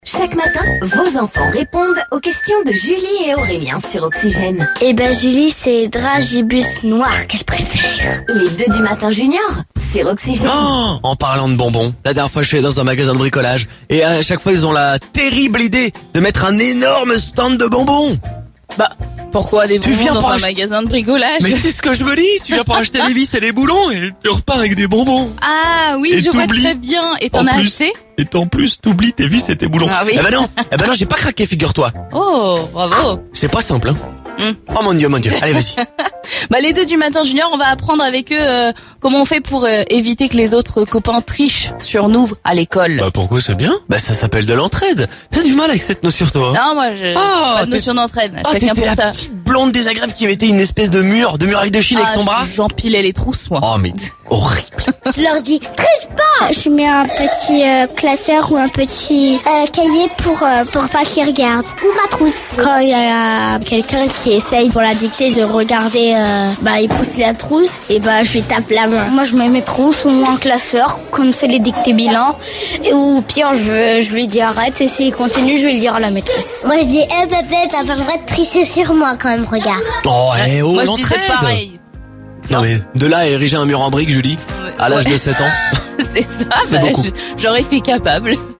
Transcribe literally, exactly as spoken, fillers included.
Chaque matin, vos enfants répondent aux questions de Julie et Aurélien sur Oxygène. Eh ben Julie, c'est Dragibus noir qu'elle préfère. Les deux du matin junior sur Oxygène. Oh, en parlant de bonbons, la dernière fois je suis allé dans un magasin de bricolage et à chaque fois ils ont la terrible idée de mettre un énorme stand de bonbons. Bah, pourquoi des Tu bonbons viens dans pour un ach- magasin de bricolage? Mais c'est ce que je me dis, tu viens pour acheter les vis et les boulons et tu repars avec des bonbons. Ah oui, Et je vois t'oublies. très bien. Et En t'en as plus, acheté? et en plus t'oublies tes vis et tes boulons. Ah oui. Eh ben non, eh ben non, j'ai pas craqué, figure-toi. Oh, bravo. C'est pas simple, hein. Hmm. Oh mon dieu, mon dieu. Allez, vas-y. Bah les deux du matin junior, on va apprendre avec eux euh, comment on fait pour euh, éviter que les autres copains trichent sur nous à l'école. Bah pourquoi c'est bien? Bah ça s'appelle de l'entraide. T'as du mal avec cette notion, toi. Non, moi, je Ah, pas de t'es- notion d'entraide. Oh, Chacun t'étais pour la ça. petite blonde désagréable qui mettait une espèce de mur, de muraille de Chine avec Ah, son bras. J'empilais les trousses, moi. Oh mais horrible. Je leur dis, triche pas. Je mets un petit euh, classeur ou un petit euh, cahier pour euh, pour pas qu'ils regardent. Ou ma trousse. Quand il y a quelqu'un qui essaye pour la dictée de regarder, euh, bah il pousse la trousse et bah je lui tape la main. Moi, je mets mes trousses ou un classeur, comme c'est les dictées bilans. Et ou pire, je, je lui dis arrête, et s'il continue, je vais le dire à la maîtresse. Moi je dis, eh bébé, t'as pas le droit de tricher sur moi quand même, regarde. Oh, eh oh, Moi, je disais l'entraide. pareil. Non mais de là à ériger un mur en briques, Julie, à l'âge Ouais. de sept ans. C'est ça, C'est bah, beaucoup. je- j'aurais été capable.